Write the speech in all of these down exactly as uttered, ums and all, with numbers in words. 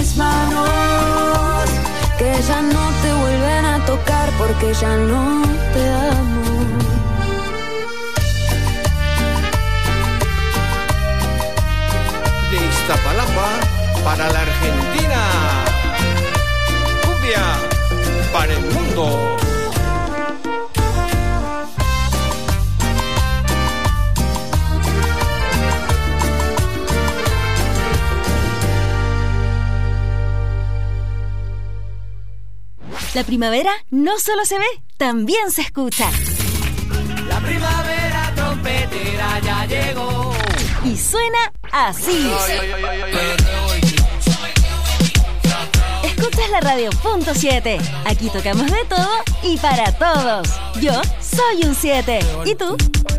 mis manos, que ya no te vuelven a tocar porque ya no te amo. De Iztapalapa para la Argentina, cumbia para el mundo. La primavera no solo se ve, también se escucha. La primavera trompetera ya llegó. Y suena así. Escuchas la radio punto siete. Aquí tocamos de todo y para todos. Yo soy un siete. ¿Y tú?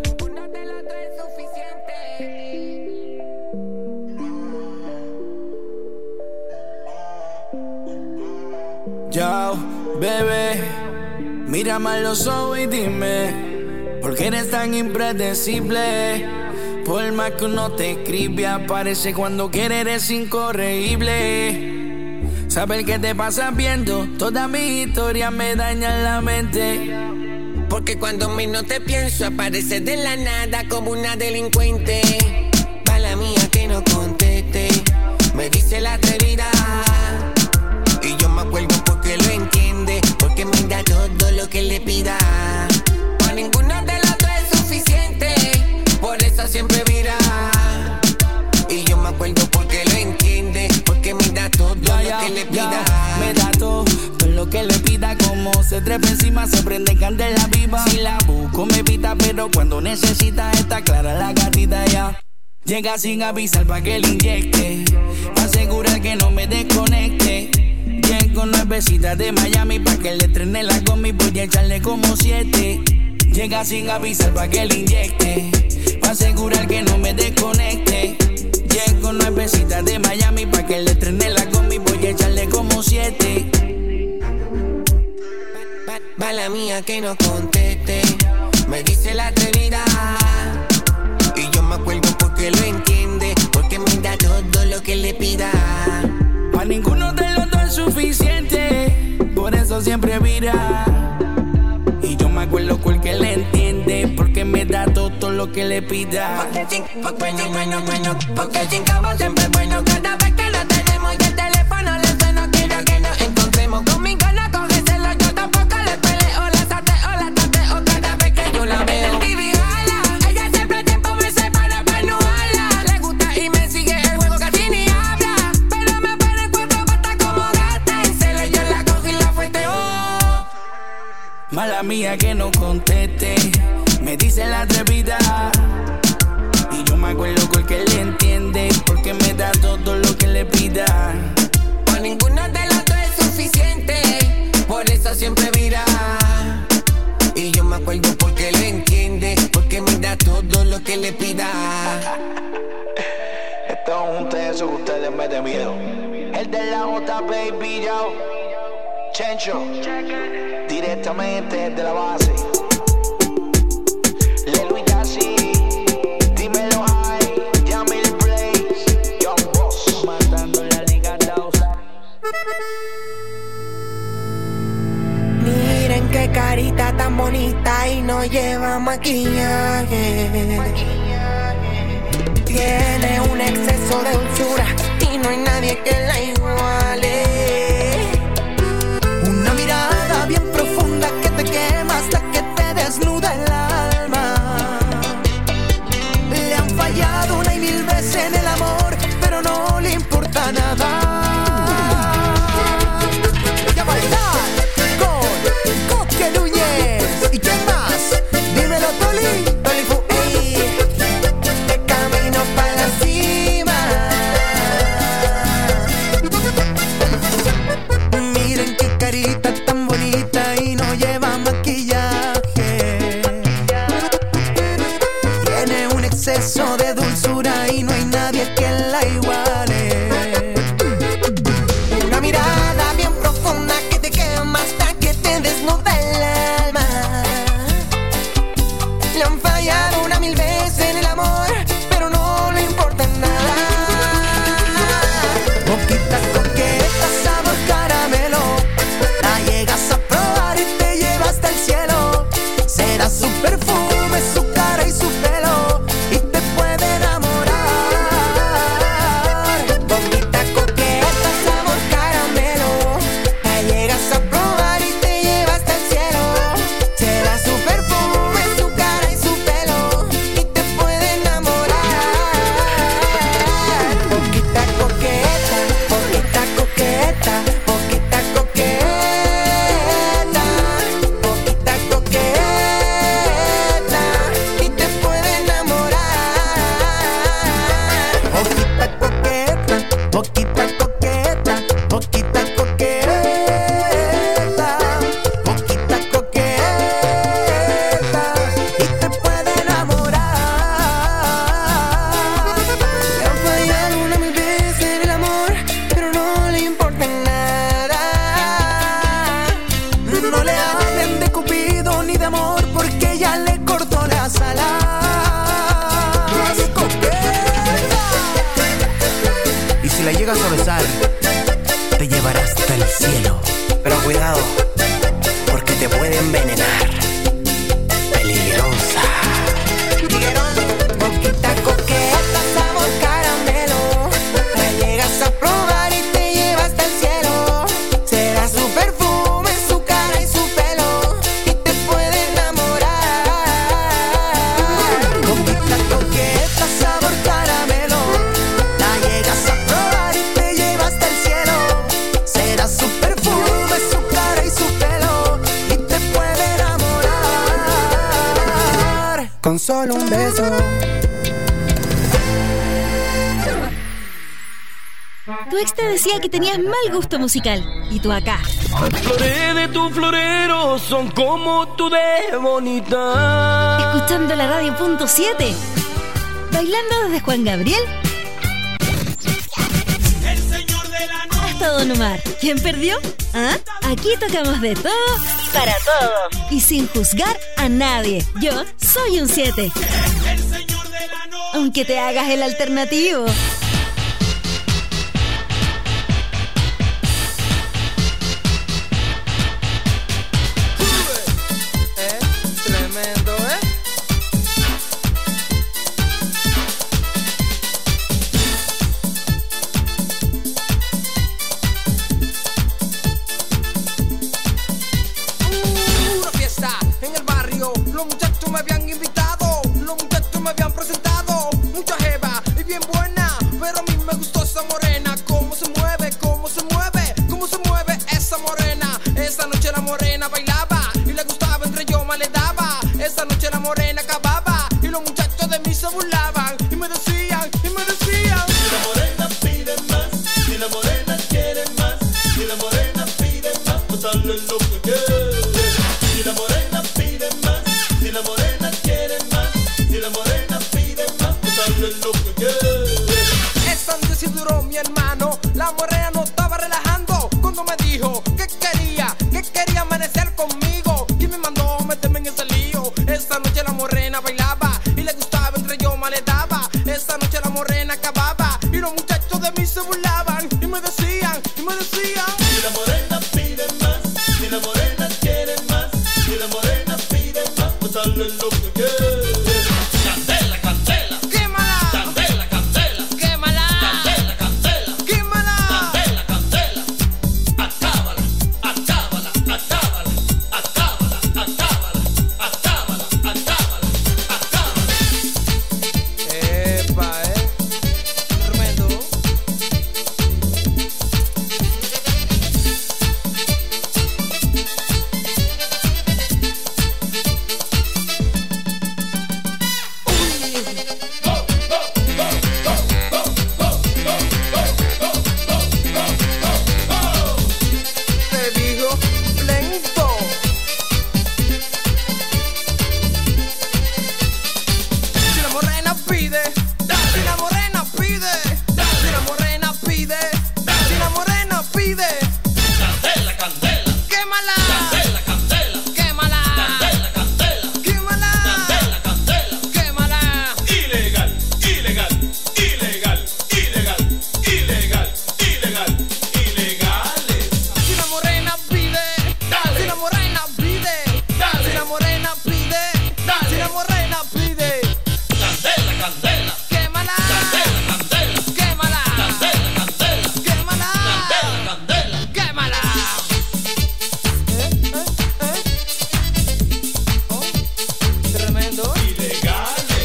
Yo, bebé, mírame a los ojos y dime, ¿por qué eres tan impredecible? Por más que uno te escribe, aparece cuando quiere, eres incorregible. Saber qué te pasa viendo toda mi historia me daña la mente. Porque cuando menos te pienso, apareces de la nada como una delincuente. Mala mía que no conteste, me dice la atrevida. Y yo me acuerdo porque lo entiende, porque me da todo lo que le pida. Pa' ninguno de los dos es suficiente, por eso siempre vira. Y yo me acuerdo porque lo entiende, porque me da todo ya, lo ya, que le pida. Ya, me da todo, todo lo que le pida. Como se trepa encima, se prende candela viva. Si la busco me pita, pero cuando necesita está clara la gatita ya. Llega sin avisar pa' que le inyecte, pa' asegurar que no me desconecte. Llego nuevecita de Miami pa' que le estrene la gomi, voy a echarle como siete. Llega sin avisar pa' que le inyecte, pa' asegurar que no me desconecte. Llego nuevecita de Miami pa' que le estrene la gomi, voy a echarle como siete. Mala mía que no conteste, me dice la atrevida. Y yo me acuerdo porque lo entiende, porque me da todo lo que le pida. Pa' ninguno de los dos es suficiente, por eso siempre vira. Y yo me acuerdo porque le entiende, porque me da todo lo que le pida. Porque sin, porque sin, bueno, bueno, porque sin cabo siempre es bueno. Cada vez que lo tenemos y el teléfono le suena, quiero que nos encontremos. Conmigo no cógeselo, yo tampoco le peleo. La sateo, la tateo cada vez que yo la veo. Vivi jala, ella siempre tiempo me separa pa' no hablar. Le gusta y me sigue el juego, casi ni habla. Pero me pone cuatro patas como gata. En celo yo la cojo y la fueteo. Mala mía que no conteste, me dice la atrevida. Y yo me acuerdo porque le entiende, porque me da todo lo que le pida. Pa' ninguno de los dos es suficiente, por eso siempre vira. Y yo me acuerdo porque lo entiende, porque me da todo lo que le pida. Estamos juntos en eso que ustedes me den miedo. El de la J, baby, yo Chencho, directamente de la base. Lelo y Yassi, dímelo high, Yamil Blaze, Young Boss, matando la liga dos. Miren qué carita tan bonita y no lleva maquillaje. Tiene un exceso de dulzura y no hay nadie que la iguale. Una mirada bien profunda que te quema hasta que te desnuda el alma. Le han fallado una y mil veces en el amor, pero no le importa nada. Voy a bailar con Coque Núñez. ¿Y quién más? Dímelo, Toli. Toli Fu, ey. De camino para la cima. Miren qué carita tan bonita y no lleva maquillaje. Tiene un exceso de dulzura y no hay nadie que la iguale. Una mirada bien profunda que te quema hasta que te desnuda el alma. Le han fallado una mil veces en el amor, pero no le importa nada. Poquita coqueta. la llegas a besar, te llevará hasta el cielo. Pero cuidado, porque te puede envenenar. Peligrosa. Boquita coqueta, sabor caramelo. La llegas a probar y te lleva hasta el cielo. Será su perfume, su cara y su pelo, y te puede enamorar. Boquita coqueta, sabor caramelo. La llegas a probar y te lleva hasta el cielo. Será su perfume, su cara y su pelo, y te puede enamorar con solo un beso. Tu ex te decía que tenías mal gusto musical, y tú acá. Las flores de tu florero son como tú de bonita. Escuchando la radio punto siete. Bailando desde Juan Gabriel El señor de la noche. hasta Don Omar. ¿Quién perdió? ¿Ah? Aquí tocamos de todo y para todos. Y sin juzgar a nadie. Yo soy un siete. El señor de la noche. Aunque te hagas el alternativo. Tremendo, ¿eh? Una fiesta en el barrio, los muchachos me habían invitado, los muchachos me habían presentado, mucha jeva y bien buena, pero a mí me gustó esa morena, cómo se mueve, cómo se mueve, cómo se mueve esa morena. Esa noche la morena bailaba y le gustaba, entre yo más le daba. Esa noche la morena acababa y los muchachos de mí se burlaban y me decían, y me decían: si la morena pide más, si la morena quiere más, si la morena pide más, pues dale lo que quiere. Si la morena pide más, si la morena quiere más, si la morena pide más, pues dale lo que quiere. Esta noche sí duró mi hermano, la morena no estaba relajando cuando me dijo que quería, que quería amanecer conmigo, y me mandó meterme en ese lío. Esta noche la morena bailaba y le gustaba, entre yo más le daba. Esta noche la morena acababa y los muchachos de mí se burlaban y me decían, y me decían: si la morena pide más, si la morena quiere más, si la morena pide más, pues dale lo que quiere. Candela, candela, quémala, candela, candela, quémala, candela, candela, quémala, candela, candela, acábala, acábala, acábala, acábala, acábala, acábala, acábala, acábala. Epa, eh, tremendo. Te digo lento. Si la morena pide, si la morena pide, si la morena pide, si la morena pide, Candela, candela, quémala, candela, candela, quémala, candela, candela, quémala, candela, candela. quémala. Ilegal, ilegal, ilegal, ilegal, ilegal, ilegal, ilegales. Si la morena pide, si la morena pide, si la morena pide, si la morena pide, Candela, candela, quémala, candela, candela, quémala, candela, candela, quémala, candela, candela. quémala. ¿Eh? ¿Eh? ¿Eh? Oh, tremendo. Ilegales.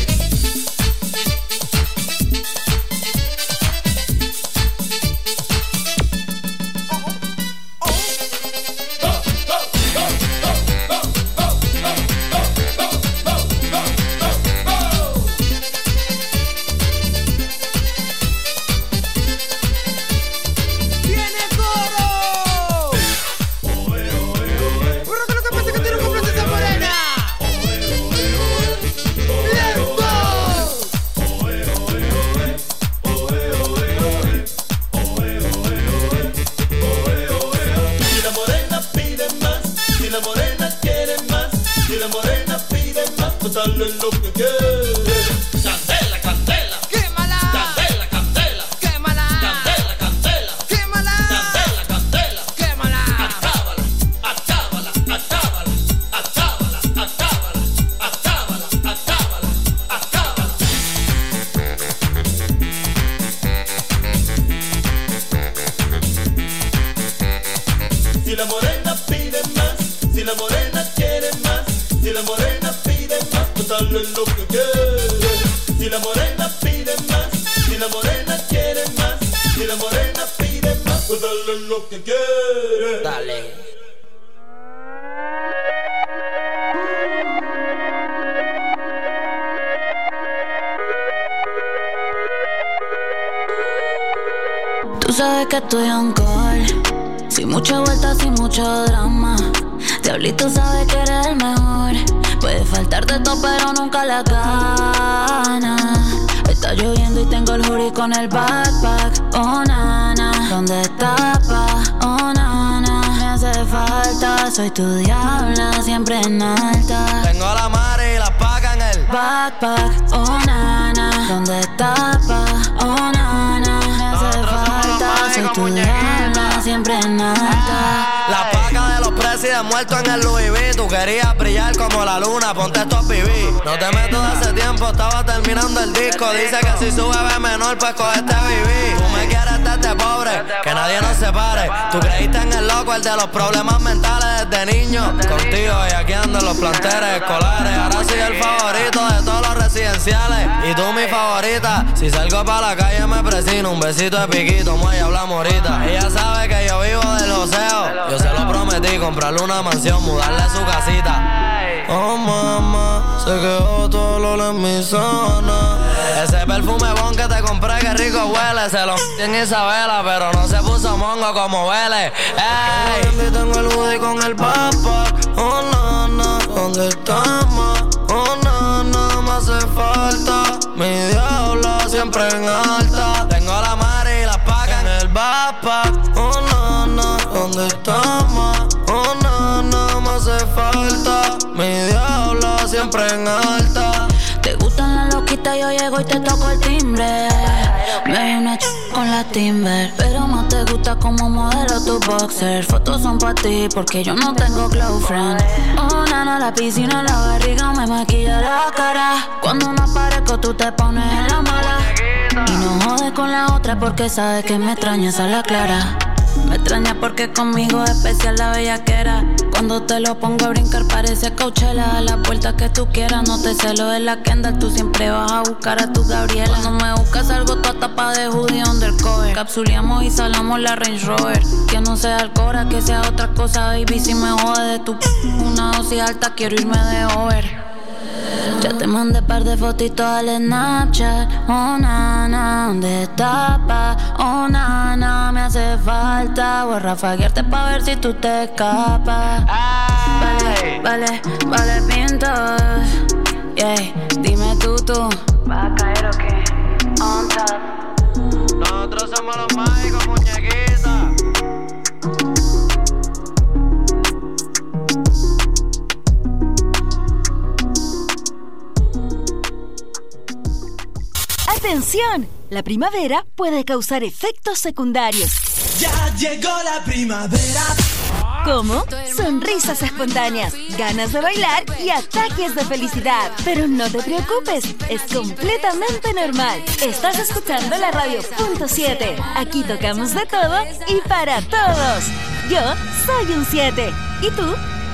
¡Viene coro! Pero que lo que pasa es que tiene un completo esa morena. ¡Lento! Si la morena pide más, si la morena quiere más, si la morena pide más, pues dale lo que quiere. Candela, candela, ¡Quémala! candela, candela, ¡Quémala! candela, la morena quiere más, si la morena pide más, pues dale lo que quiere. Si la morena pide más, si la morena quiere más, si la morena pide más, pues dale lo que quiere. Dale. Tú sabes que estoy on call, sin mucha vuelta, sin mucho drama. Diablito sabe que eres el mejor. Puede faltarte todo pero nunca la gana. Está lloviendo y tengo el hoodie con el backpack. Oh nana, ¿dónde está pa? Oh nana, me hace falta. Soy tu diabla, siempre en alta. Tengo la madre y la paca en el backpack. Oh nana, ¿dónde está pa? Oh nana, me hace falta. Soy tu diabla, siempre en alta. La paca de los presidentes muertos en el Louis V. Tú querías brillar como la luna, ponte esto a vivir. No te meto de hace tiempo, estaba terminando el disco. Dice que si sube ve menor, pues cogete a vivir. Tú me quieres desde pobre, que nadie nos separe. Tú creíste en el loco, el de los problemas mentales desde niño. Contigo y aquí ando en los planteles escolares. Ahora soy el favorito de todos los residenciales. Y tú mi favorita. Si salgo para la calle me presino. Un besito de piquito, muelle, hablamos ahorita. Ella sabe que yo vivo del joseo. Yo se lo prometí, comprarle una mansión, mudarle a su casita. Oh mamá, se quedó todo el olor en mi zona. Ese perfume bon que te compré, que rico huele. Se lo en Isabela, pero no se puso mongo como huele. Ey, tengo el hoodie con el backpack. Oh nana, ¿dónde estamos? Oh nana, me hace falta. Mi diabla siempre en alta. Tengo la madre y la paca en el backpack. Oh nana, ¿dónde estamos? Oh nana, me hace falta. Mi diabla siempre en alta. Te gustan las loquitas, yo llego y te toco el timbre. Me vi una ch con la Timber, pero más te gusta como modelo tu boxer. Fotos son pa' ti porque yo no tengo close friend. Oh nana, la piscina, la barriga me maquilla la cara. Cuando no aparezco tú te pones en la mala. Y no jodes con la otra porque sabes que me extrañas a la clara. Me extraña porque conmigo es especial la bellaquera. Cuando te lo pongo a brincar parece Coachella. A la vuelta que tú quieras, no te celo de la Kendall. Tú siempre vas a buscar a tu Gabriela. Cuando me buscas algo toda tapa de hoodie undercover. Capsuleamos y salamos la Range Rover. Que no sea Alcora, que sea otra cosa, baby. Si me jode de tu p*** una dosis alta, quiero irme de over. Ya te mandé par de fotitos al Snapchat. Oh nana, ¿dónde está pa? Oh nana, me hace falta. Voy a rafaguearte pa' ver si tú te escapas. Vale, vale, vale pintos. Yeah, dime tú, tú ¿vas a caer o qué? On top. Nosotros somos los mágicos, muñequitas. ¡Atención! La primavera puede causar efectos secundarios. Ya llegó la primavera. Como sonrisas espontáneas, ganas de bailar y ataques de felicidad. Pero no te preocupes, es completamente normal. Estás escuchando la radio punto siete. Aquí tocamos de todo y para todos. Yo soy un siete. ¿Y tú?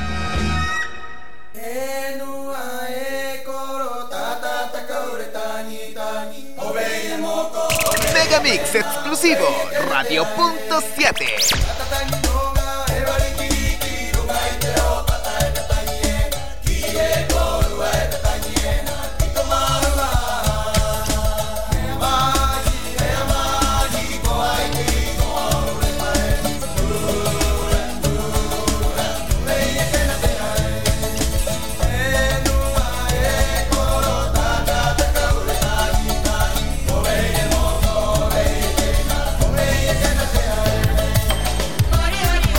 Megamix exclusivo, radio punto siete. Bye.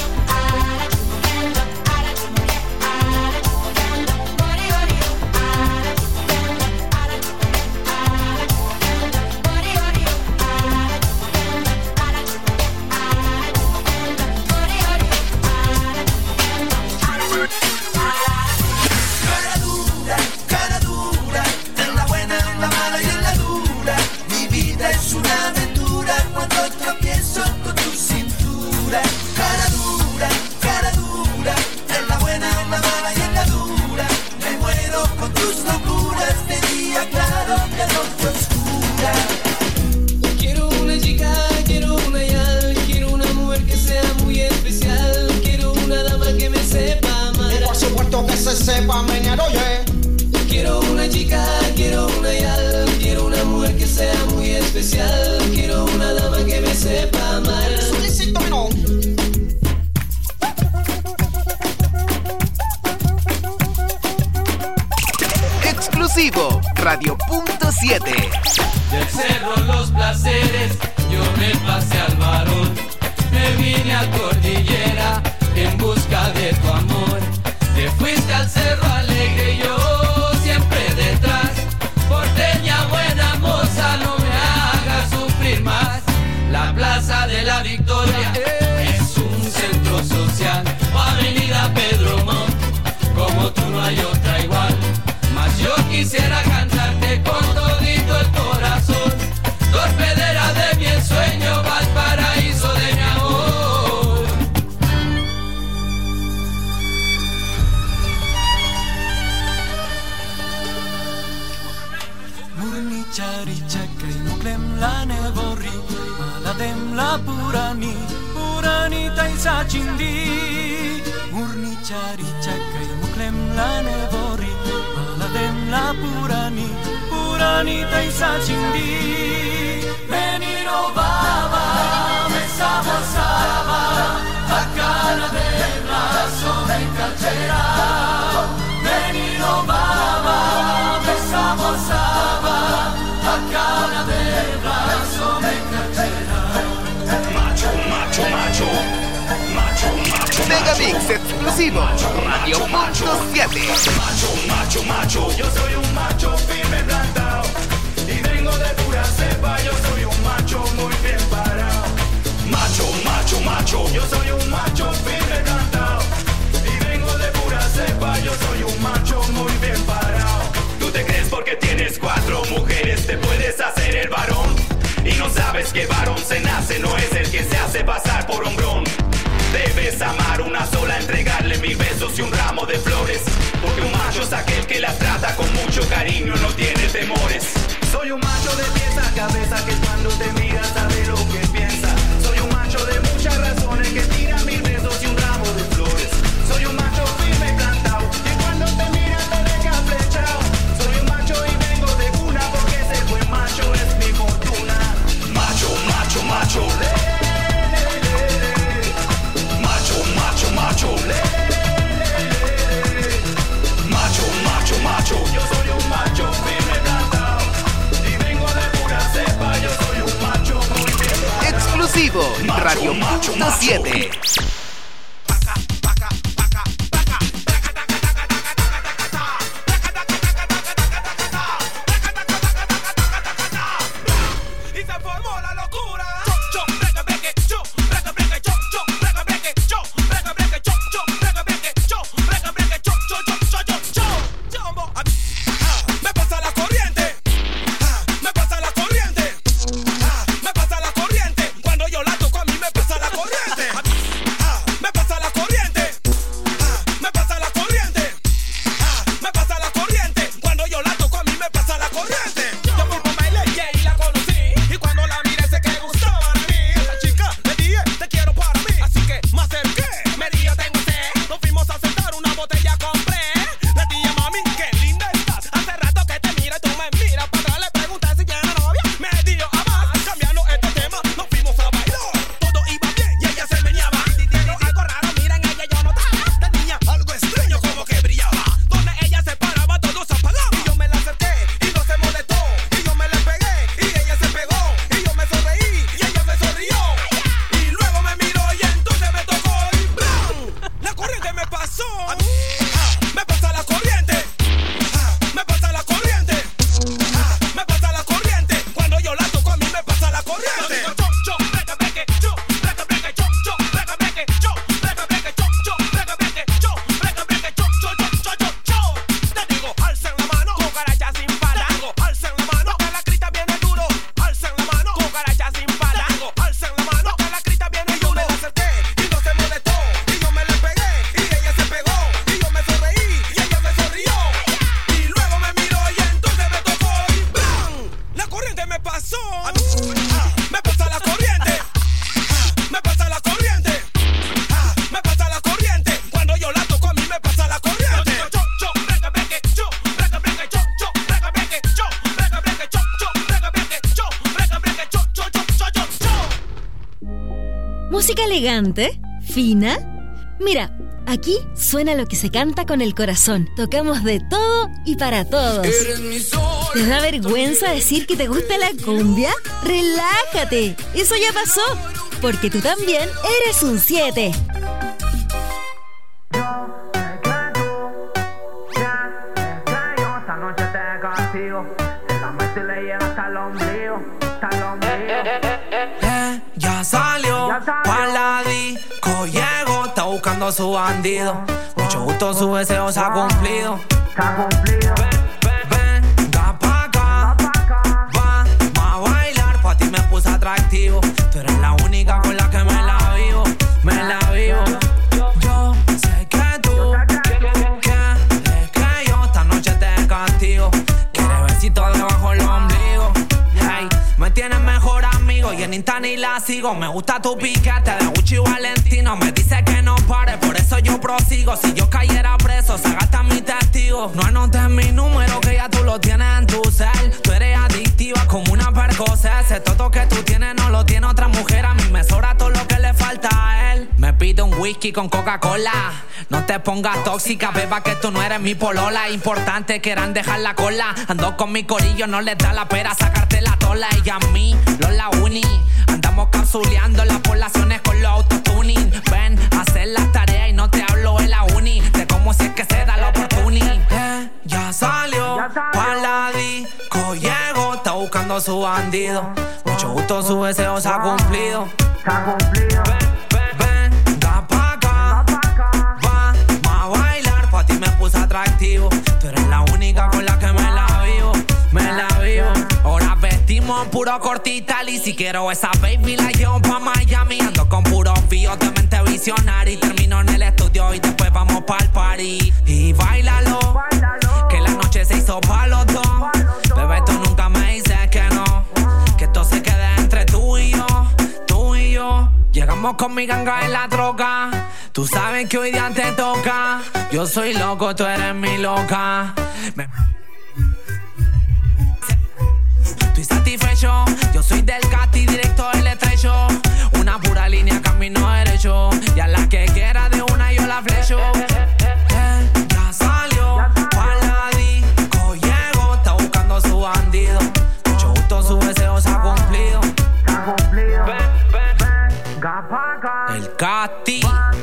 pa' menear, oye. Quiero una chica, quiero una yal, quiero una mujer que sea muy especial, quiero una dama que me sepa amar. Solicito mi nombre. Exclusivo Radio Punto siete. Del cerro Los Placeres yo me pasé al varón, me vine a Cordillera en busca de tu amor. Te fuiste al Cerro Alegre y yo siempre detrás. Porteña buena moza, no me hagas sufrir más. La Plaza de la Victoria es un centro social, o Avenida Pedro Montt, como tú no hay otra igual. Mas yo quisiera cantarte con todito el corazón, torpedera de mi ensueño, Valparaíso de mi amor. Murnichari chakai muklem la nevorri, maladem la purani, purani taisa chindi. Murnichari chakai muklem la nevorri, maladem la purani, purani taisa chindi. Menino baba, me sabosaba, bacana de brazo me calcera. Menino baba, me sabosaba, bacana de brazo me calcera. Macho, macho, macho, macho, macho. Megamix exclusivo Radio Punto siete. Macho, macho, macho. Yo soy un macho firme plantado y vengo de pura cepa. Yo soy un macho muy bien parado. Macho, macho, macho. Yo soy un macho firme plantado y vengo de pura cepa. Yo soy un macho muy bien parado. Tú te crees porque tienes cuatro mujeres te puedes hacer el varón y no sabes que varón se nace, no es el que se hace pasar por hombrón. Debes amar una sola, entregarle mil besos y un ramo de flores, porque un macho es aquel que las trata con mucho cariño, no tiene temores. Soy un macho de pies a cabeza que cuando te mira sabe lo que piensa. Soy un macho de muchas razones que tira mil besos y un ramo de flores. Soy un macho firme y plantado que cuando te mira te deja flechado. Soy un macho y vengo de cuna porque ser buen macho es mi fortuna. Macho, macho, macho. Macho, macho, le, le, le. Macho, macho, macho. Yo soy un macho firme plantado y vengo de pura cepa. Yo soy un macho muy bien. Exclusivo Radio Punto siete. Me pasa la corriente, cuando yo la toco a mí me pasa la corriente. ¿Música elegante? ¿Fina? Mira, aquí suena lo que se canta con el corazón. Tocamos de todo y para todos. ¿Te da vergüenza decir que te gusta la cumbia? ¡Relájate! Eso ya pasó, porque tú también eres un siete. Eh, ya salió pa' la disco, llegó, está buscando a su bandido. Mucho gusto, su deseo se ha cumplido. Venga pa' acá, vamos a bailar, pa' ti me puse atractivo. Tú eres la única con la que me la vivo, me la vivo. Yo sé que tú quieres que yo esta noche te castigo. Quieres besito debajo del ombligo. Hey, me tienes mejor amigo y en Insta ni la sigo. Me gusta tu piquete de Gucci y Valentino. Me dice que no pare, por eso yo prosigo. Si yo cayera preso, se gasta mi testigo. No anotes mi número que ya tú lo tienes en tu cel. Tú eres adictiva como una Percocet. Ese toto que tú tienes no lo tiene otra mujer. A mí me sobra todo lo que le falta a él. Me pide un whisky con Coca-Cola. No te pongas tóxica, beba, que tú no eres mi polola. Importante, quieran dejar la cola. Ando con mi corillo, no les da la pera sacarte la tola. Y a mí, los la uni. Andamos capsuleando las poblaciones con los autotuning. Ven a hacer las tareas y no te hablo de la uni. De cómo si es que se da la oportunidad. Eh, ya salió pa' la disco, llegó, está buscando a su bandido. Mucho gusto, su deseo se ha cumplido. Venga pa' acá, vamos a bailar, pa' ti me puse atractivo. Tú eres la única con la que me la vivo, me la vivo. Ahora vestimos puro cortita y si quiero esa baby la llevo pa' Miami. Ando con puros fíos de mente visionaria y termino en el estudio y después vamos pa'l party. Y bailalo, que la noche se hizo pa' los dos. Bebé, tú nunca me dices que no, que esto se quede entre tú y yo, tú y yo. Llegamos con mi ganga en la troca. Tú sabes que hoy día te toca. Yo soy loco, tú eres mi loca. Me... Estoy satisfecho. Yo soy del casti directo del estrecho. Una pura línea, camino derecho. Y a la que quiera de una yo la flecho. Eh, ya salió pa' la disco, llegó, está buscando a su bandido. Mucho gusto, su deseo se ha cumplido. El casti.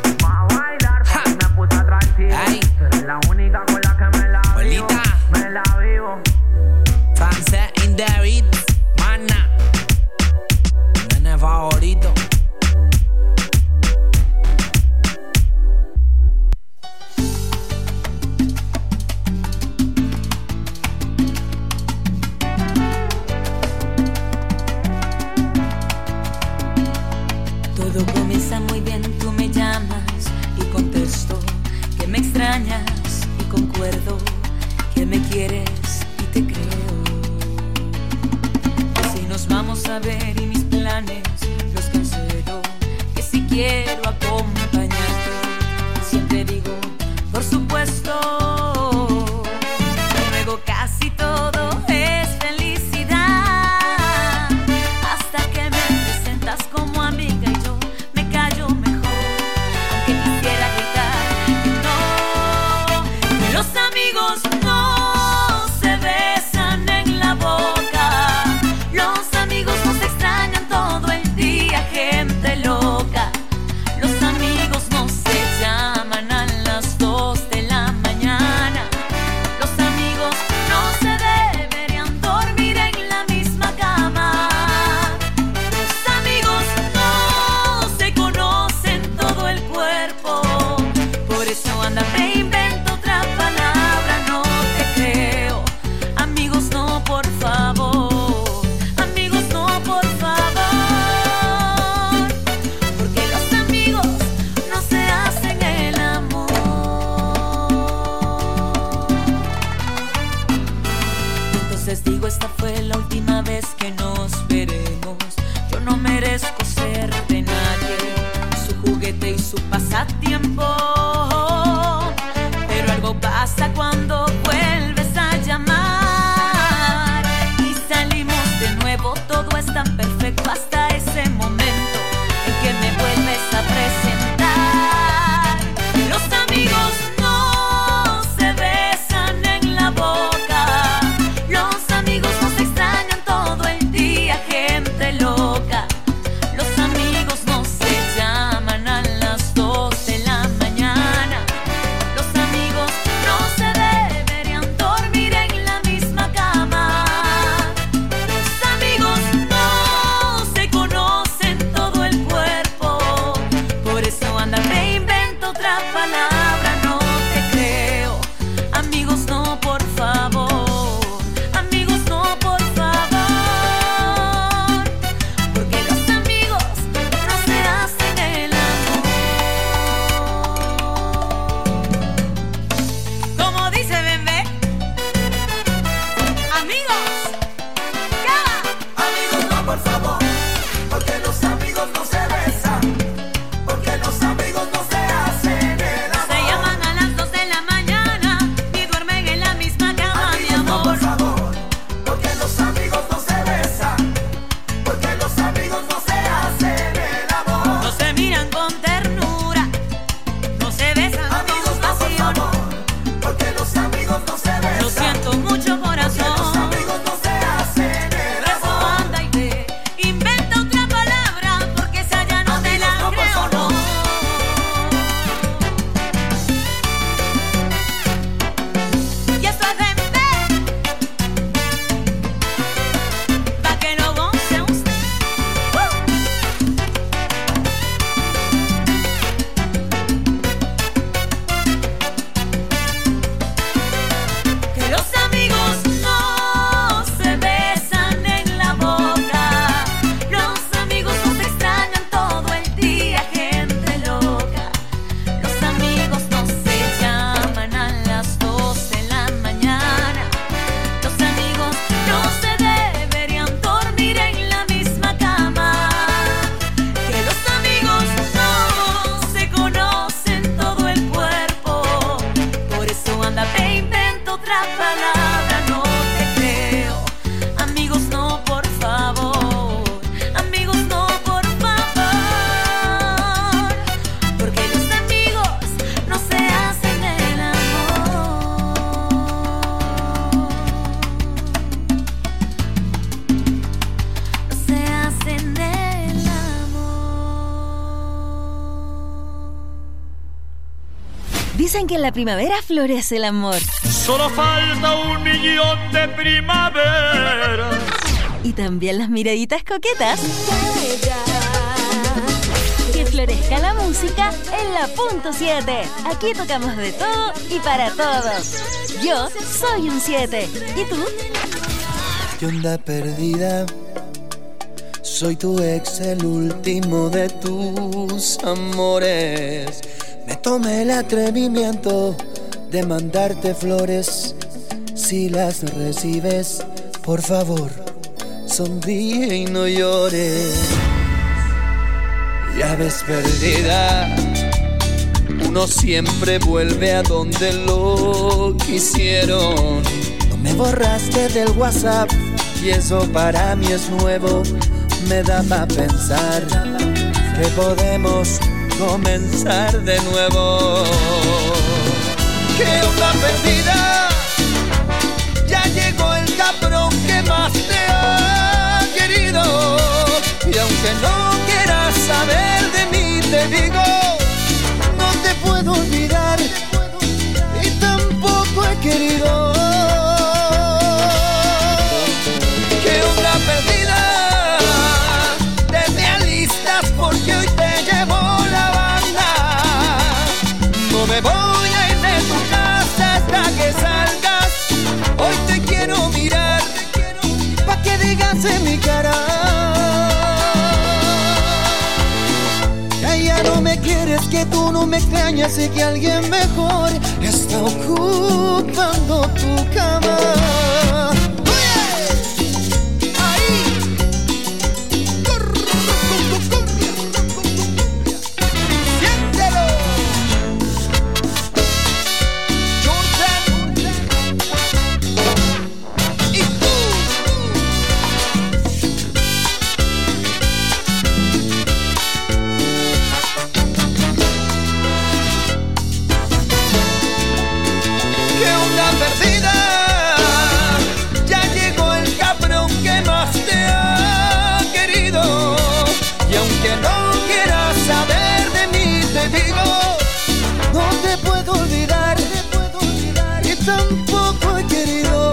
Ay, la única con la que me la vivo, me la vivo. Francés in the beat, mana. Nene favorito. Todo comienza muy bien, tú me llamas y contesto que me extrañas y concuerdo que me quieres y te creo. Que si nos vamos a ver y mis planes los cancelo, que si quiero acompañarte, siempre digo, por supuesto. Y luego casi todo es felicidad, hasta que me presentas como amiga y yo me callo mejor, aunque quisiera gritar que no, que los amigos no se besan en la boca, los amigos no se extrañan todo el día, gente loca, los amigos no se llaman a las dos de la mañana, los amigos no se deberían dormir en la misma cama, los amigos no se conocen todo el cuerpo, por eso anda me invento otra palabra, no te creo, amigos no por favor, amigos no por favor, porque los amigos no se hacen el amor. Entonces digo, esta fue la última vez que nos veremos, yo no merezco ser de nadie, su juguete y su pasatiempo, pero algo pasa cuando vuelves a llamar y salimos de nuevo, todo es tan perfecto hasta ese momento en que me vuelve Dicen que en la primavera florece el amor. Solo falta un millón de primavera. Y también las miraditas coquetas. Que florezca la música en la punto siete. Aquí tocamos de todo y para todos. Yo soy un siete. ¿Y tú? ¿Qué onda perdida? Soy tu ex, el último de tus amores. Me tomé el atrevimiento de mandarte flores. Si las recibes, por favor, sonríe y no llores. Ya ves perdida, uno siempre vuelve a donde lo quisieron. No me borraste del WhatsApp y eso para mí es nuevo. Me da pa' pensar que podemos comenzar de nuevo. ¿Qué onda perdida? Ya llegó el cabrón que más te ha querido. Y aunque no quieras saber de mí, te digo, no te puedo olvidar y tampoco he querido. ¿Qué onda perdida? Te me alistas porque hoy te llevo la banda. No me voy a ir de tu casa hasta que salgas. Hoy te quiero mirar pa' que digas en mi cara que ya no me quieres, que tú no me extrañas y que alguien mejor está ocupando tu cama. Tampoco he querido.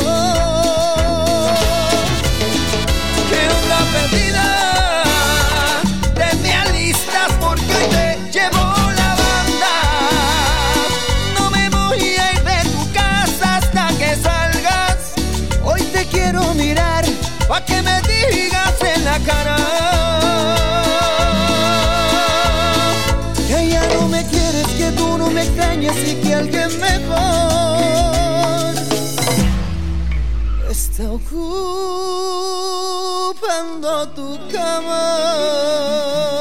¿Qué onda perdida? Te me alistas porque hoy te llevo la banda. No me voy a ir de tu casa hasta que salgas. Hoy te quiero mirar pa' que me digas en la cara que ya no me quieres, que tú no me extrañas y que alguien mejor está ocupando tu cama.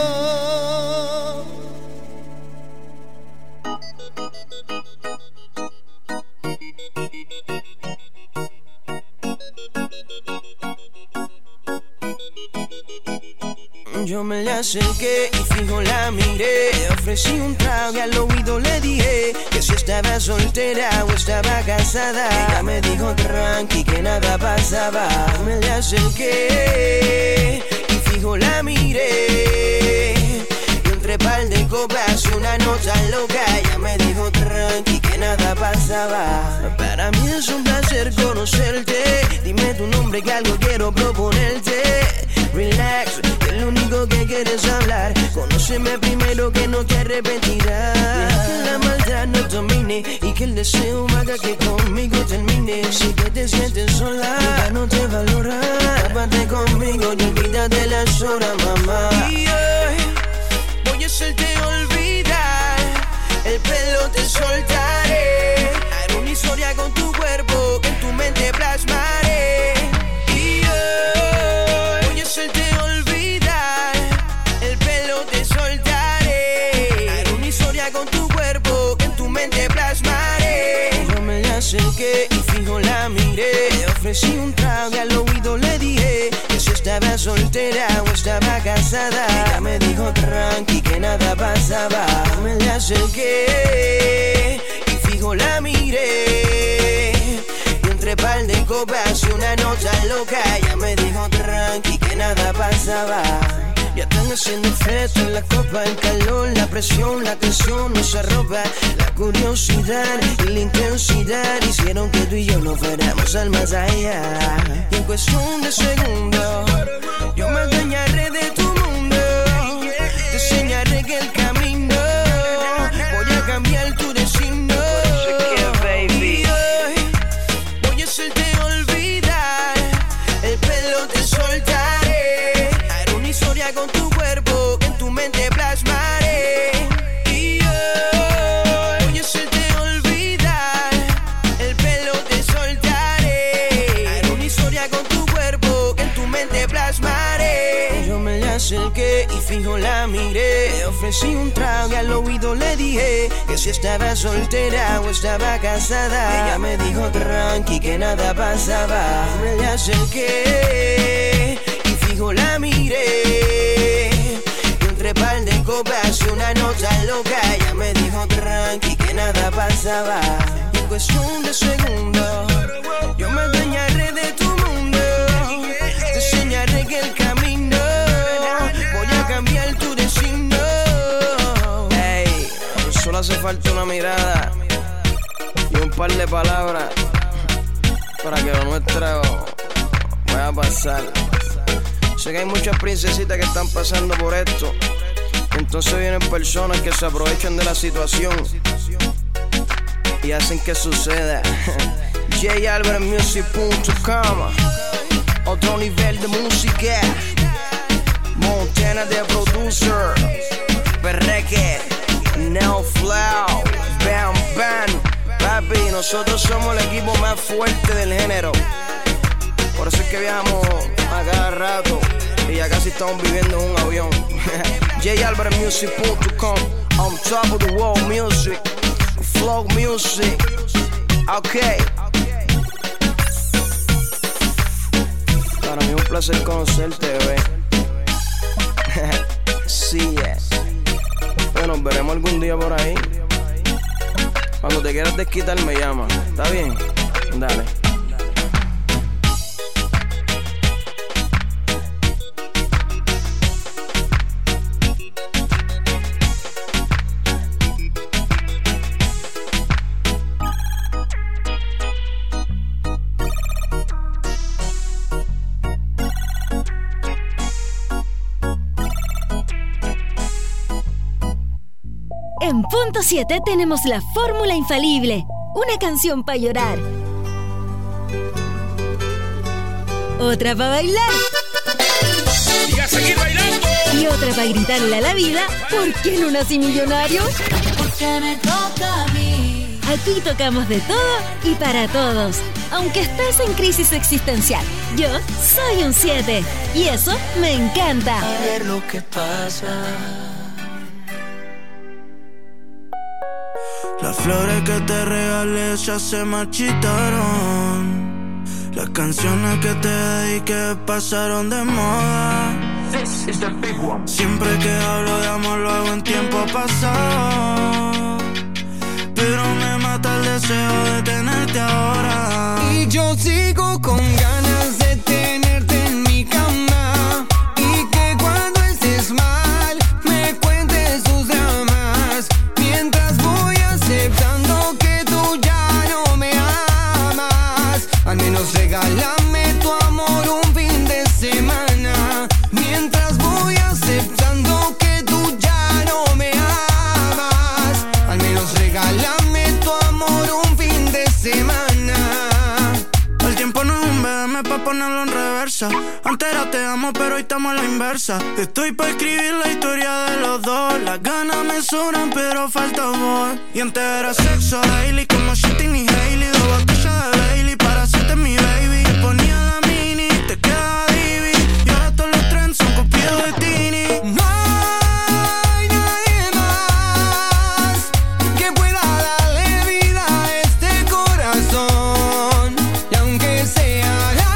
Yo me le acerqué y fijo la miré. Ofrecí un trago y al oído le dije que si estaba soltera o estaba casada. Ella me dijo tranqui que nada pasaba. Me le acerqué y fijo la miré. Y entre par de copas y una nota loca. Ella me dijo tranqui que nada pasaba. Para mí es un placer conocerte. Dime tu nombre que algo quiero proponerte. Relax, que lo único que quieres hablar. Conóceme primero que no te arrepentirás. Deja que la maldad no domine y que el deseo haga que conmigo termine. Si que te sientes sola, ya no te valora. Tápate conmigo y olvídate las horas, mamá. Y hoy voy a hacerte olvidar. El pelo te soltaré. Haré una historia con tu cuerpo que en tu mente plasmaré. Hacerte olvidar, el pelo te soltaré. Haré una historia con tu cuerpo que en tu mente plasmaré. Yo me le acerqué y fijo la miré. Le ofrecí un trago y al oído le dije que si estaba soltera o estaba casada. Ella me dijo tranqui que nada pasaba. Yo me le acerqué y fijo la miré. Entre par de copas y una nota loca. Ella me dijo tranqui que nada pasaba. Ya están haciendo efecto en la copa, el calor, la presión, la tensión nos arroba. La curiosidad y la intensidad hicieron que tú y yo nos fuéramos al más allá. Y en cuestión de segundos, yo me adueñaré de tu mundo. Te enseñaré que el camino voy a cambiar tu destino. Y hoy voy a hacerte olvidar, el pelo te soltaré. Haré una historia con tu cuerpo que en tu mente plasmaré. Y hoy voy a hacerte olvidar, el pelo te soltaré. Haré una historia con tu cuerpo que en tu mente plasmaré. Yo me la acerqué y fijo la miré. Ofrecí un trago y al oído le dije que si estaba soltera o estaba casada. Ella me dijo tranqui que nada pasaba. Me la acerqué y fijo la miré. Y entre par de copas y una nota loca. Ella me dijo tranqui que nada pasaba. Y en cuestión de segundos yo me adueñaré de tu mundo. Te enseñaré que el camino voy a cambiar tu destino. Ey, solo hace falta una mirada y un par de palabras para que lo nuestro vaya a pasar. Sé que hay muchas princesitas que están pasando por esto. Entonces vienen personas que se aprovechan de la situación y hacen que suceda. J Albert Music punto com, otro nivel de música. Montana de producer, Perreque, Neo Flow, Bam Bam. Papi, nosotros somos el equipo más fuerte del género. Por eso es que viajamos a cada rato y ya casi estamos viviendo en un avión. J Albert Music punto com, on top of the world music, flow music. Ok. Para mí es un placer conocerte, bebé. Sí, es. Bueno, nos veremos algún día por ahí. Cuando te quieras desquitar me llama. ¿Está bien? Dale. En Punto siete tenemos la fórmula infalible. Una canción para llorar. Otra para bailar. Y a seguir bailando. Y otra para gritarle a la vida: ¿por qué no nací millonario? Porque me toca a mí. Aquí tocamos de todo y para todos. Aunque estés en crisis existencial, yo soy un siete. Y eso me encanta. A ver lo que pasa. Las flores que te regalé ya se marchitaron. Las canciones que te dediqué pasaron de moda. This is the big one. Siempre que hablo de amor lo hago en tiempo pasado, pero me mata el deseo de tenerte ahora. Y yo sigo con ganas de tenerte en mi cama, y que cuando estés mal me cuentes tus dramas, mientras voy aceptando que tú ya no me amas. Al menos regálame tu amor un fin de semana, mientras voy aceptando que tú ya no me amas. Al menos regálame tu amor un fin de semana. El tiempo no es un B M pa' ponerlo en reversa. Antes era te amo, pero hoy estamos a la inversa. Estoy pa' escribir la historia de los dos. Las ganas me sobran, pero falta amor. Y antes era sexo daily, como Shitty y Hailey. Dos botellas de Bailey para hacerte mi baby. Te ponía la mini, te quedaba divi. Y ahora todos los trends son copiados de Tini. No hay nadie más que pueda darle vida a este corazón. Y aunque sea la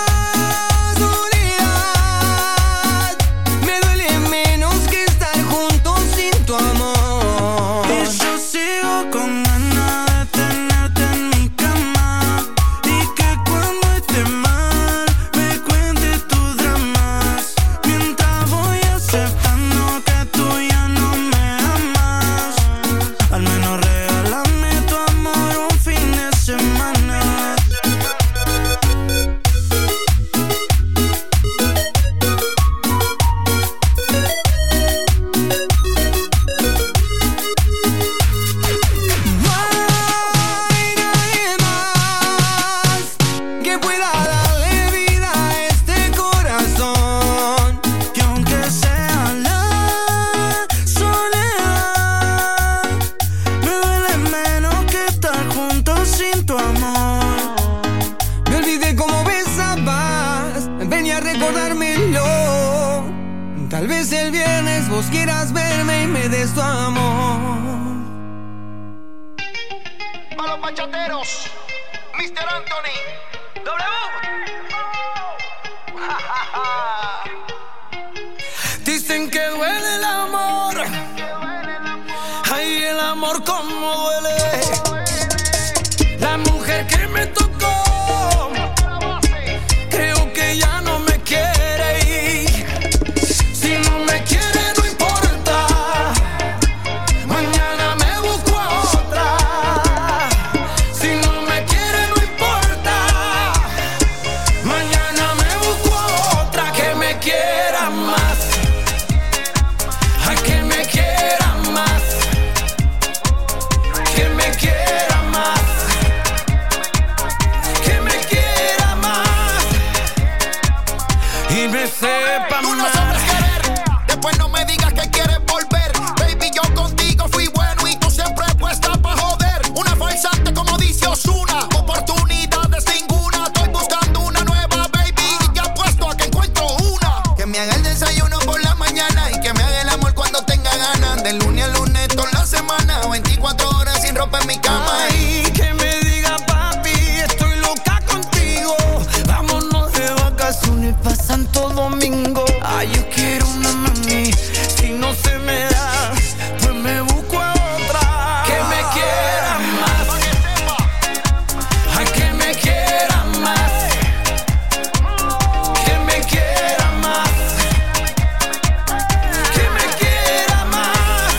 soledad, me duele menos que estar juntos sin tu amor. Y yo sigo con ganas de tenerte bachateros, mister Anthony, W. Dicen que duele el amor. Ay, el amor como duele. La mujer que me tocó, creo que ya no me quiere ir. Si no me quiere no importa, mañana me busco a otra. Si no me quiere no importa, mañana me busco a otra que me quiera más. A que me quiera más, que me quiera más, que me quiera más y me sepa Tú no más. sabes querer, después no me digas que quieres volver. Baby, yo contigo fui bueno y tú siempre puesta pa' joder. Una falsante como dice Ozuna, oportunidades ninguna. Estoy buscando una nueva, baby, y ya puesto a que encuentro una. Que me haga el desayuno por la mañana y que me haga el amor cuando tenga ganas. De lunes a lunes toda la semana, veinticuatro horas sin ropa en mi cama. Ay, que me diga papi, estoy loca contigo. Vámonos de vacaciones pa' Santo Domingo. Ay, yo quiero una mami, si no se me da, pues me busco a otra. Que me quiera más, ay, que me quiera más, que me quiera más, que me quiera más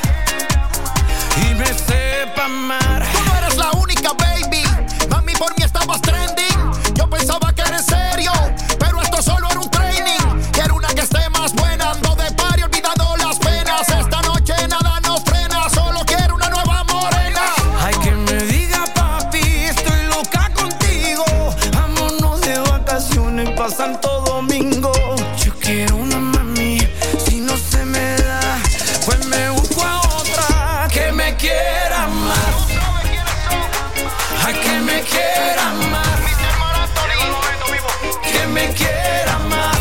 y me sepa amar. Tú no eres la única, baby. Mami, por mí estabas trending. Yo pensaba que eres serio, pero esto solo era un training. Quiero una que esté más buena. Ando de party olvidando las penas. Esta noche nada nos frena. Solo quiero una nueva morena. Ay, que me diga papi, estoy loca contigo. Vámonos de vacaciones pa' Santo Domingo. Yo quiero una mami, si no se me da, pues me busco a otra. Que me quiera más, ay, que me quiera más, que me quiera más,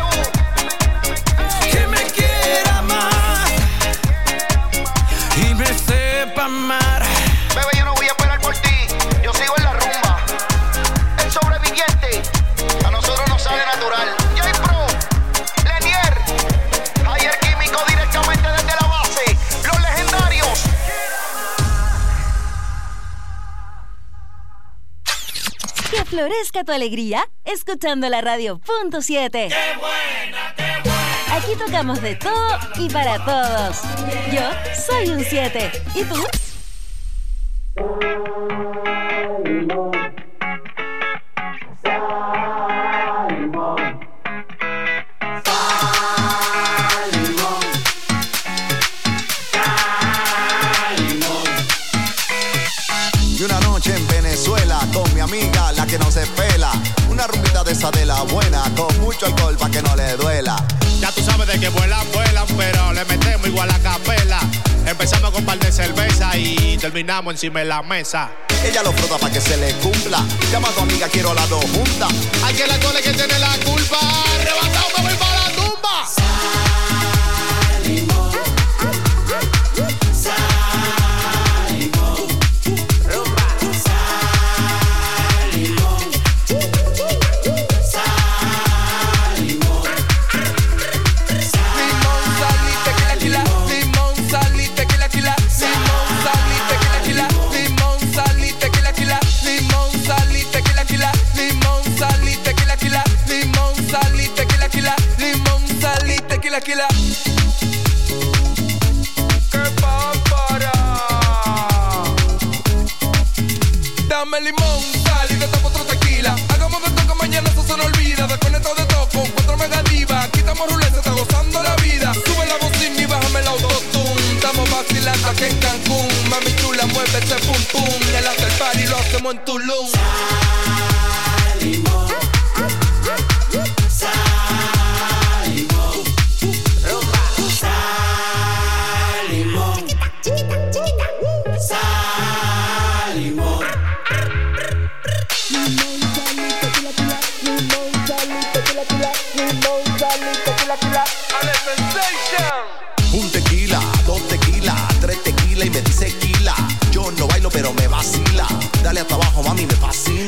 que me quiera más y me sepa amar. Bebé, yo no voy a esperar por ti. Yo sigo en la rumba. El sobreviviente, a nosotros nos sale natural. J-Pro, Lenier, Ayer Químico directamente desde la base. Los legendarios. Que florezca tu alegría escuchando la radio punto siete. Aquí tocamos de todo y para todos. Yo soy un siete. ¿Y tú? Y una noche en Venezuela con mi amiga, la que no se pela. Una rumbita de esa de la buena, con mucho alcohol pa' que no le duela. Ya tú sabes de que vuelan, vuelan, pero le metemos igual a capela. Empezamos con un par de cerveza y terminamos encima de la mesa. Ella lo frota pa' que se le cumpla. Llama a tu amiga, quiero las dos juntas. Hay que la cole que tiene la culpa. Arrebatado me voy para la tumba. Salimos, salimos, rumba. Salimos, salimos. Limón, sal y tequila, tequila. Limón, sal y tequila, tequila. Limón, sal y tequila, tequila. Limón, sal y tequila, tequila. Limón, sal y tequila, tequila. Limón, sal y tequila, tequila. Limón, sal y tequila, tequila. Limón, sal y tequila, tequila. ¡Qué pámpara! Dame limón, sal y te tomo otro tequila. Hagamos de todo que mañana eso se nos olvida. Desconectado de todo con cuatro mega divas. Quitamos ruleta, está gozando la vida. Sube la bocina y bájame el autotune. Estamos vacilando aquí en Cancún. Mami chula, mueve ese pum pum. Y el after party lo hacemos en Tulum. Salimos, salimos, rumba. Salimos, salimos. Limón, sal y tequila, tequila. Limón, sal y tequila, tequila. Limón, sal y tequila, tequila. Ale Sensation. Un tequila, dos tequilas, tres tequilas y me dice quila. Yo no bailo pero me vacila.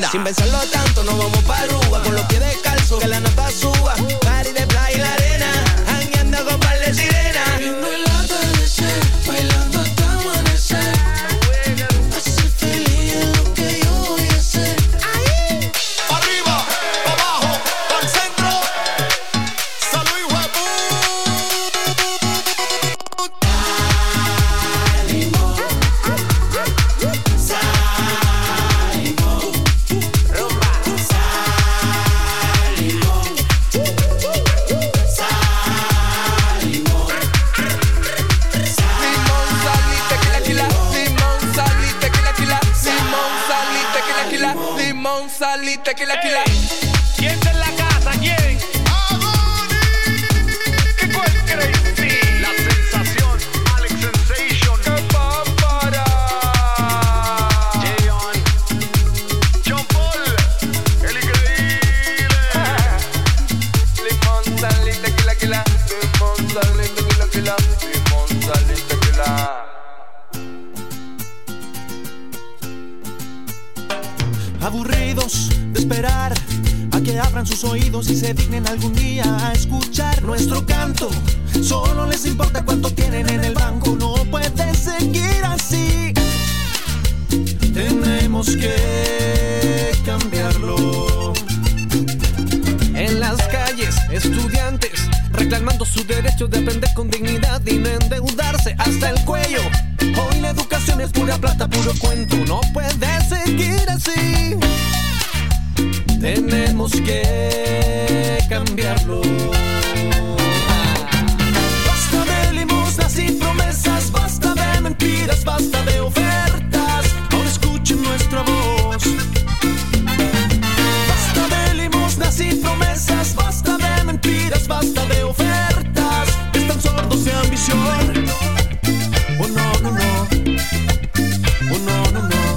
Sin pensarlo tanto, nos vamos pa' Aruba. Con los pies descalzos, que la nota suba. Party de playa y la arena, jangueando con par de sirenas. Viendo el atardecer, bailando hasta amanecer. Hacer feliz es lo que yo voy a hacer. Ahí. Arriba, abajo, al centro. Salud y huevo. Sal y tequila, tequila. ¿Quién está en la casa? ¿Quién? ¿Qué cuál crazy? La sensación, Alex Sensation. ¡Qué pámpara! Jayon, John Paul, el increíble. Limón, sal y tequila, tequila. Limón, sal y tequila, tequila. Limón, sal y tequila. Aburridos de esperar a que abran sus oídos y se dignen algún día a escuchar nuestro canto. Solo les importa cuánto tienen en el banco. No puede seguir así. Tenemos que cambiarlo. En las calles, estudiantes reclamando su derecho de aprender con dignidad y no endeudarse hasta el cuello. Hoy la educación es pura plata, puro cuento. No puede seguir así. Tenemos que cambiarlo. Basta de limosnas y promesas, basta de mentiras, basta de ofertas. Ahora escuchen nuestra voz. Basta de limosnas y promesas, basta de mentiras, basta de ofertas. Están sordos de ambición. Oh no, no, no. Oh no, no, no.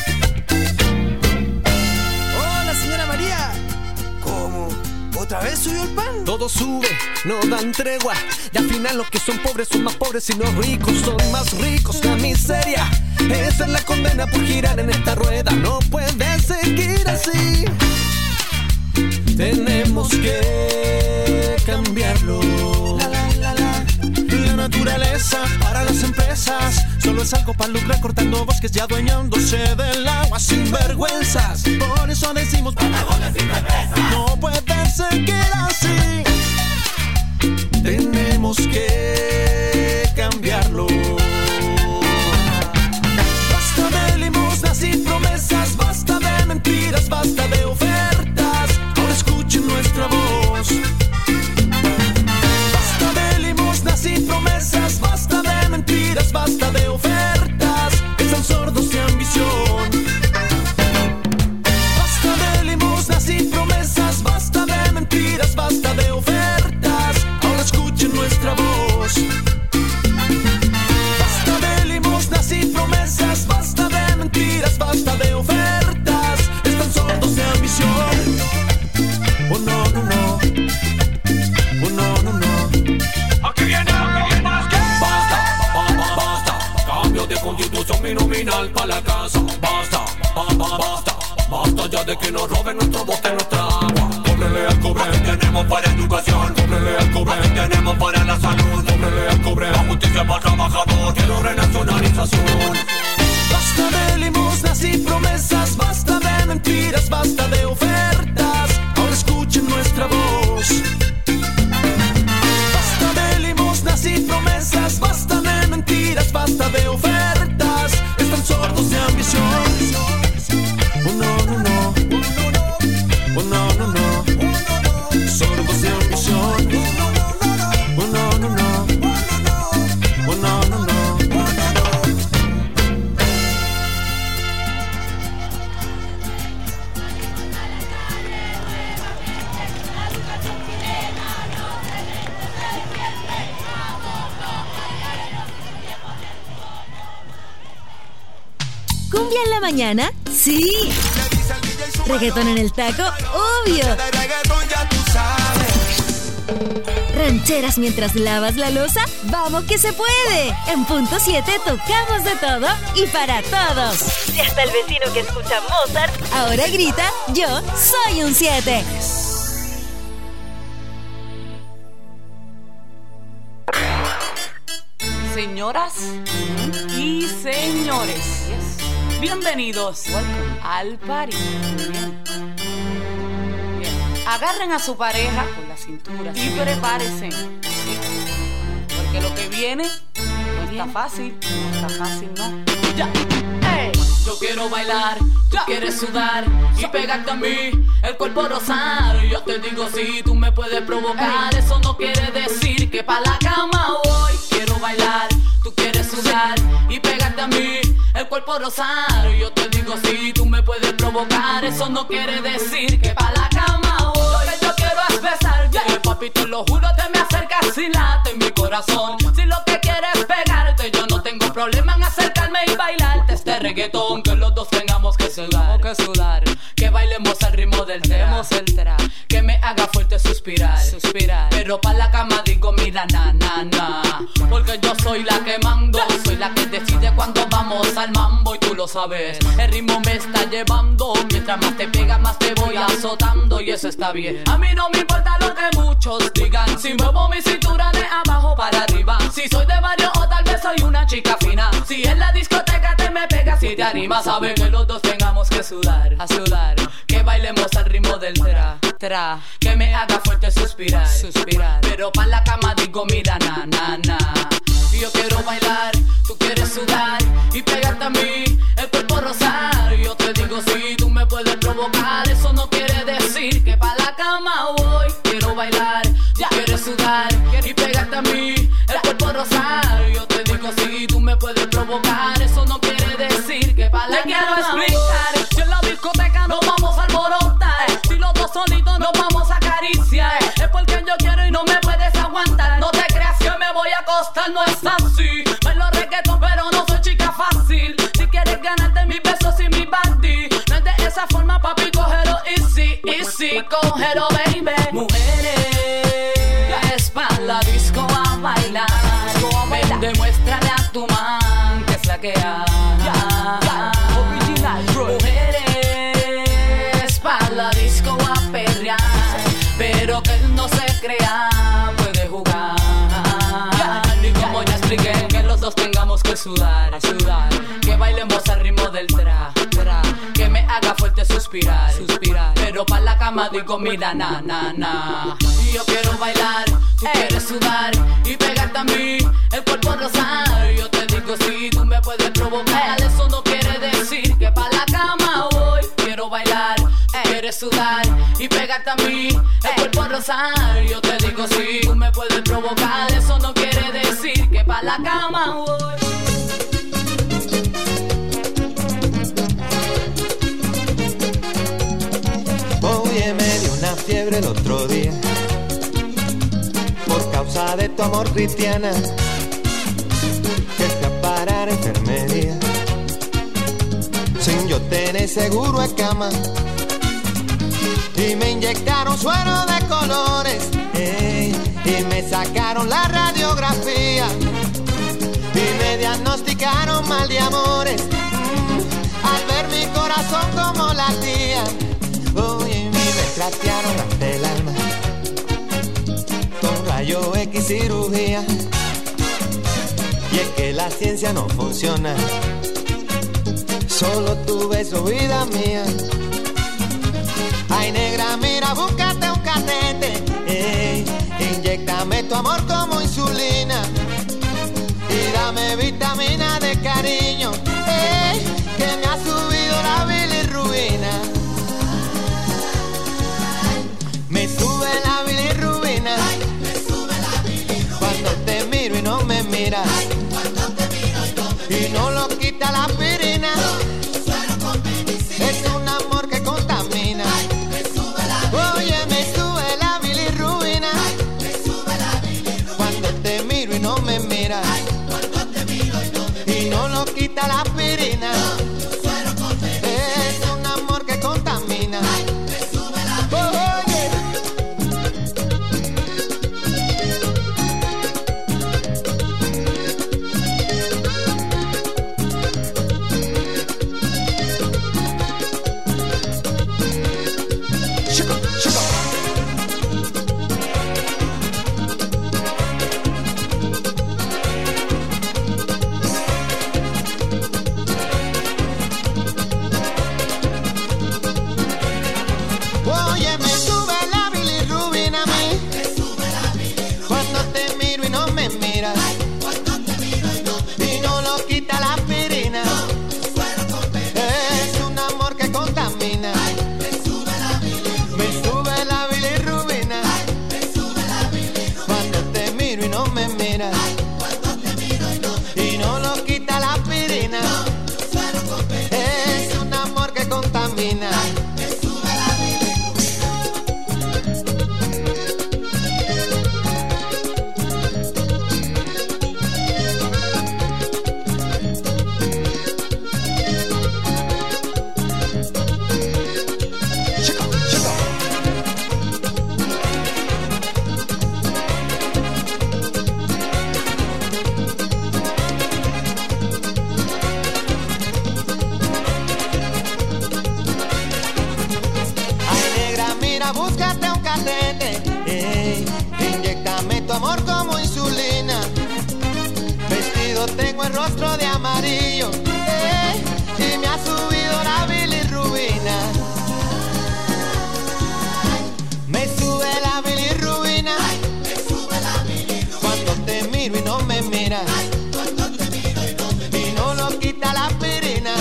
Hola, señora María. ¿Cómo? ¿Otra vez subió el pan? Todo sube, no dan tregua. Y al final los que son pobres son más pobres y los ricos son más ricos. La miseria, esa es la condena por girar en esta rueda. No puede seguir así. Tenemos que cambiarlo. La, la, la, la. La naturaleza para las empresas solo es algo para lucrar, cortando bosques y adueñándose del agua sin vergüenzas. Por eso decimos Patagones sin represas. No puede seguir así. Tenemos que cambiarlo. Basta de limosnas y promesas, basta de mentiras, basta de ofertas. Ahora escuchen nuestra voz. Basta de limosnas y promesas, basta de mentiras, basta de ofertas. Están sordos de ambición. Basta de limosnas y promesas, basta de mentiras, basta de ofertas. Ahora escuchen nuestra voz. Basta de limosnas y promesas, basta de mentiras, basta de ofertas. Están sordos de ambición. Oh no, no, no. Oh no, no, no. Aquí viene, aquí viene. Basta, basta, basta. Cambio de constitución binominal para la casa. Basta, basta, basta. Basta ya de que nos roben nuestro bote, nuestra agua. Cóbrele al cobre, tenemos para educación. Cóbrele al cobre, tenemos para la salud. Cóbrele al cobre, la justicia para el trabajador. Quiero renacionalización. Basta de limosnas y promesas, basta de mentiras, basta de ofertas. Ahora escuchen nuestra voz. Basta de limosnas y promesas, basta de mentiras, basta de ofertas. Están sordos de ambición. Oh no, no, no. Oh no, no, no. Sordos de ambición. Oh no, no, no. Oh no, no, no. ¿Cumbia en la mañana? ¡Sí! ¿Reggaetón en el taco? ¡Obvio! ¿Loncheras mientras lavas la loza? ¡Vamos que se puede! En Punto siete tocamos de todo y para todos. Y hasta el vecino que escucha Mozart ahora grita, yo soy un siete. Señoras y señores, bienvenidos al party. Bien. Bien. Agarren a su pareja por la cintura y prepárense, porque lo que viene no está fácil, no está fácil, no. Ya. Hey. Yo quiero bailar, tú quieres sudar y pegarte a mí, el cuerpo rosar. Yo te digo si tú me puedes provocar, eso no quiere decir que pa' la cama voy. Quiero bailar, tú quieres sudar y pegarte a mí, el cuerpo rosar. Yo te digo si tú me puedes provocar, eso no quiere decir que pa' la cama voy. Lo que yo quiero es besar, yeah. Papi, te lo juro, te me acercas y late en mi corazón. Si lo que quieres es pegarte, yo no tengo problema en acercarme y bailarte este reggaetón, que los dos tengamos que sudar, que sudar, que bailemos al ritmo del tra, el tra, que me haga fuerte suspirar, suspirar. Pero pa' la cama digo mira na na na, porque yo soy la que mando, soy la que decide cuando vamos al mambo y tú lo sabes. El ritmo me está llevando, mientras más te pega más te voy azotando y eso está bien. A mí no me importa lo que muchos digan, si muevo mi cintura de abajo para arriba, si soy de barrio o tal vez soy una chica fina, si en la discoteca te me pegas si te animas, sabe que los dos tengamos que sudar, a sudar, que bailemos al ritmo del tra, tra, que me haga fuerte suspirar, suspirar. Pero pa' la cama digo mira na na na, yo quiero bailar, tú quieres sudar y pegarte a mí, el cuerpo rosar. Yo te digo si tú me puedes provocar, eso no quiere decir que pa' la cama voy. Quiero bailar, ya quieres sudar y pegarte a mí, el cuerpo rosar. Yo te digo si tú me puedes provocar, eso no quiere decir que pa' la te cama quiero explicar voy. Si en la discoteca nos vamos a alborotar, si los dos solitos nos vamos a acariciar, es porque yo quiero y no me puedes aguantar. No te creas que me voy a acostar, no es así. Bailo reggaetón pero no soy chica fácil. Si quieres ganarte mis besos y mi body, no es de esa forma papi, cógelo easy, easy, cógelo baby. Mujeres, es pa' la disco a bailar, ven, demuéstrale a tu man que es la que hay. Original, mujeres, pa' la disco a perrear, pero que él no se crea, puede jugar. Y como ya expliqué, que los dos tengamos que sudar, sudar, que bailemos al ritmo del tra, tra, que me haga fuerte suspirar, suspirar. Pero pa' la cama digo mira na na na, y yo quiero bailar, tú hey. quieres sudar y pegarte a mí, el cuerpo rosar. Yo te digo si tú me puedes provocar, eso no quiere decir que pa' la cama voy. Quiero bailar, hey. quieres sudar y pegarte a mí, el hey. cuerpo rosar. Yo te digo si tú me puedes provocar, eso no quiere decir que pa' la cama voy. Oye, me dio una fiebre el otro día por causa de tu amor, cristiana, que fui a parar a enfermería sin yo tener seguro de cama, y me inyectaron suero de colores, ey, y me sacaron la radiografía y me diagnosticaron mal de amores, mm, al ver mi corazón como latía. Oye, me trastearon hasta el alma con rayo X cirugía, y es que la ciencia no funciona, solo tu beso, vida mía. Ay, negra, mira, búscate un catete, ey, inyéctame tu amor como insulina y dame vitamina de cariño, ey, que me ha subido la bilirrubina. Me sube la bilirrubina, ay, me sube la bilirrubina cuando te miro y no me miras, ay, cuando te miro y no me miras, y no lo quita la aspirina, no, tu suero con medicina, es un amor que contamina, ay, me sube la bilirrubina. Oye, me sube la bilirrubina, ay, me sube la bilirrubina cuando te miro y no me miras, ay, cuando te miro y no me miras, y no lo quita la aspirina, no, tu suero con medicina, es un amor que contamina, ay, me sube la bilirrubina. tengo el rostro de amarillo, eh, y me ha subido la bilirrubina. Me sube la bilirrubina, me sube la bilirrubina. Cuando te miro y no me miras, cuando te miro y no me miras, y no lo quita la aspirina.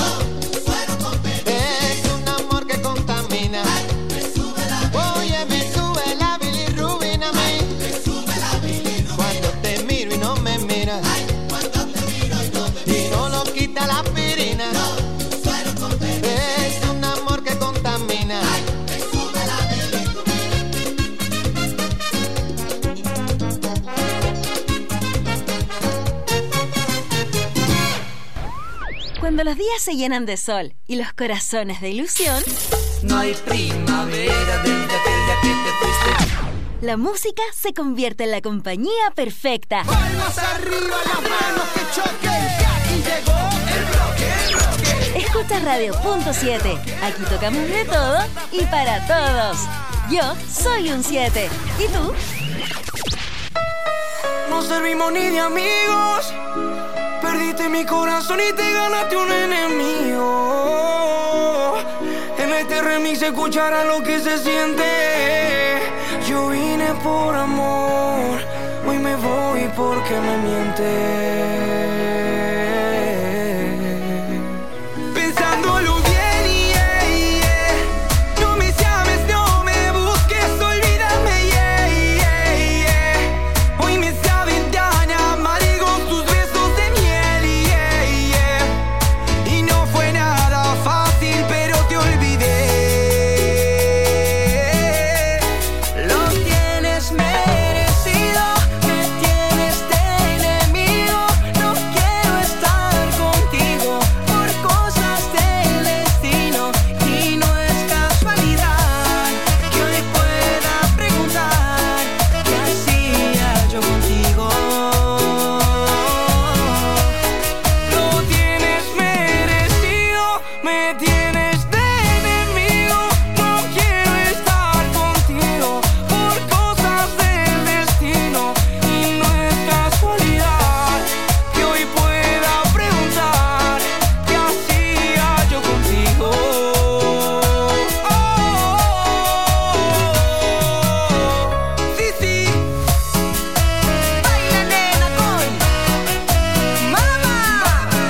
Es un amor que contamina. Me sube la bilirrubina. Oye, me sube la bilirrubina a mí. Me sube la bilirrubina. Cuando te miro y no me miras, cuando te miro y no me miras, y no lo quita la aspirina. Es un amor que contamina. Me sube la Cuando los días se llenan de sol y los corazones de ilusión, no hay primavera desde aquel día que te fuiste. La música se convierte en la compañía perfecta. Palmas arriba, las manos que choquen, que aquí llegó el bloque, el bloque. Escucha Radio Punto siete. Aquí tocamos de todo y para todos. Yo soy un siete. ¿Y tú? No servimos ni de amigos. Perdiste mi corazón y te ganaste un enemigo. En este remix se escuchará lo que se siente. Yo vine por amor, hoy me voy porque me mientes.